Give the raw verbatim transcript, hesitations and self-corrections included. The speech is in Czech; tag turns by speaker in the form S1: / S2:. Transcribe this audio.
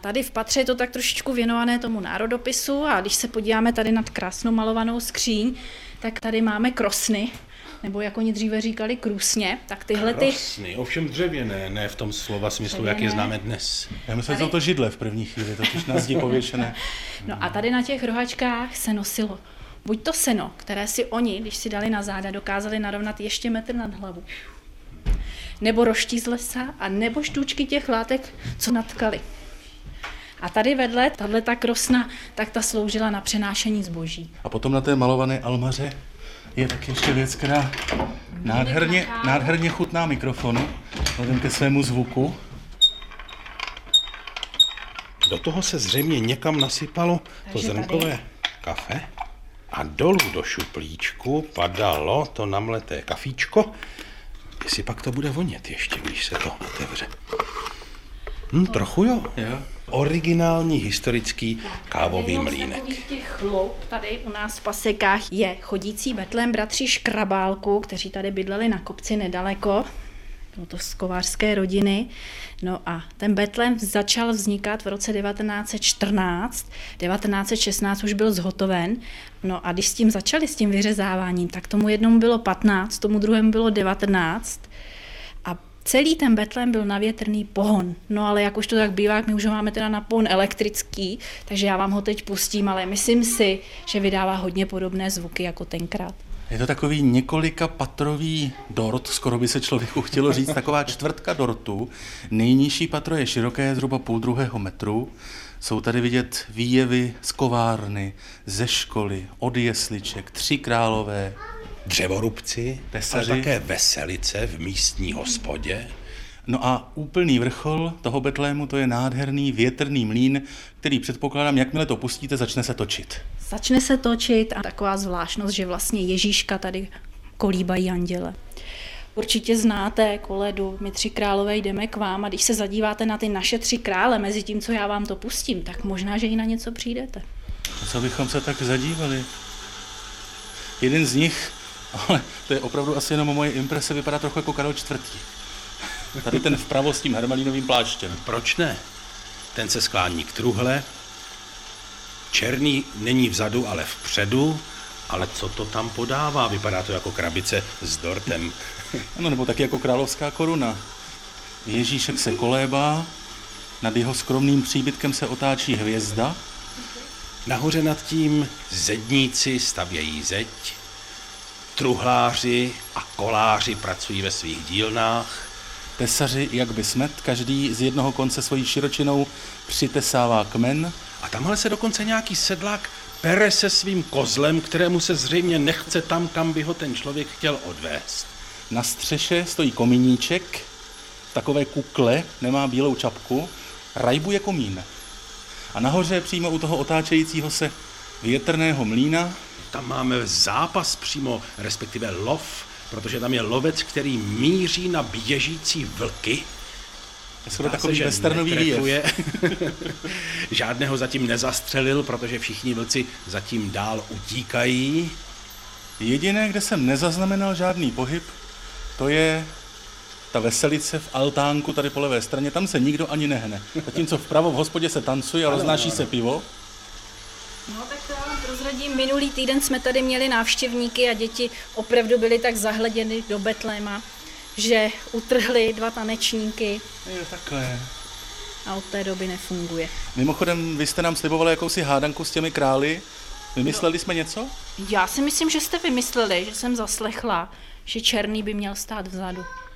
S1: tady v patře je to tak trošičku věnované tomu národopisu a když se podíváme tady nad krásnou malovanou skříň, tak tady máme krosny, nebo jak oni dříve říkali krůsně, tak tyhle ty...
S2: Krosny, ovšem dřevěné, ne v tom slova smyslu, dřevěné. Jak je známe dnes.
S3: Já myslím,
S1: tady...
S3: že to židle v první chvíli, totiž na zdi pověšené.
S1: No a tady na těch rohačkách se nosilo buď to seno, které si oni, když si dali na záda, dokázali narovnat ještě metr nad hlavu, nebo roští z lesa, a nebo štůčky těch látek, co natkali. A tady vedle, tahle ta krosna, tak ta sloužila na přenášení zboží.
S3: A potom na té malované almaře je tak ještě věc, která nádherně, nádherně chutná mikrofonu, vzhledem ke svému zvuku.
S2: Do toho se zřejmě někam nasypalo to zrnkové tady kafe a dolů do šuplíčku padalo to namleté kafíčko. Jestli pak to bude vonět ještě, když se to otevře. Hm, trochu jo.
S3: jo.
S2: Originální historický kávový mlýnek.
S1: Těch chloup tady u nás v Pasekách je chodící betlém bratří Škrabálku, kteří tady bydleli na kopci nedaleko. Bylo to z kovářské rodiny. No a ten betlém začal vznikat v roce devatenáct set čtrnáct, devatenáct set šestnáct už byl zhotoven. No a když s tím začali, s tím vyřezáváním, tak tomu jednomu bylo patnáct, tomu druhému bylo devatenáct. A celý ten betlém byl na větrný pohon. No ale jak už to tak bývá, my už ho máme teda na pohon elektrický, takže já vám ho teď pustím, ale myslím si, že vydává hodně podobné zvuky jako tenkrát.
S3: Je to takový několika patrový dort, skoro by se člověku chtělo říct, taková čtvrtka dortu. Nejnižší patro je široké, zhruba půl druhého metru. Jsou tady vidět výjevy z kovárny, ze školy, od jesliček, tři králové,
S2: dřevorubci,
S3: tesaři,
S2: ale také veselice v místní hospodě.
S3: No a úplný vrchol toho betlému, to je nádherný větrný mlýn, který předpokládám, jakmile to pustíte, začne se točit.
S1: Začne se točit a taková zvláštnost, že vlastně Ježíška tady kolíbají anděle. Určitě znáte koledu My tři králové jdeme k vám, a když se zadíváte na ty naše tři krále, mezi tím, co já vám to pustím, tak možná, že i na něco přijdete.
S3: A co bychom se tak zadívali? Jeden z nich, ale to je opravdu asi jenom moje imprese, vypadá trochu jako Karel čtvrtý. Tady ten vpravo s tím hermelínovým pláštěm.
S2: Proč ne? Ten se sklání k truhle. Černý není vzadu, ale vpředu. Ale co to tam podává? Vypadá to jako krabice s dortem.
S3: Ano, nebo taky jako královská koruna. Ježíšek se kolébá, nad jeho skromným příbytkem se otáčí hvězda.
S2: Nahoře nad tím zedníci stavějí zeď. Truhláři a koláři pracují ve svých dílnách.
S3: Tesaři, jak by smet, každý z jednoho konce svojí širočinou přitesává kmen.
S2: A tamhle se dokonce nějaký sedlák pere se svým kozlem, kterému se zřejmě nechce tam, kam by ho ten člověk chtěl odvést.
S3: Na střeše stojí komíníček, v takové kukle, nemá bílou čapku, rajbuje komín. A nahoře přímo u toho otáčejícího se větrného mlýna
S2: tam máme zápas přímo, respektive lov, protože tam je lovec, který míří na běžící vlky.
S3: Je to takový westernový výjev.
S2: Žádného zatím nezastřelil, protože všichni vlci zatím dál utíkají.
S3: Jediné, kde jsem nezaznamenal žádný pohyb, to je ta veselice v altánku tady po levé straně. Tam se nikdo ani nehne. Zatímco vpravo v hospodě se tancuje a roznáší se pivo.
S1: No tak to já vám prozradím, minulý týden jsme tady měli návštěvníky a děti opravdu byly tak zahleděny do betléma, že utrhli dva tanečníky.
S3: Je takhle.
S1: A od té doby nefunguje.
S3: Mimochodem, vy jste nám slibovali jakousi hádanku s těmi králi. Vymysleli no, jsme něco?
S1: Já si myslím, že jste vymysleli, že jsem zaslechla, že černý by měl stát vzadu.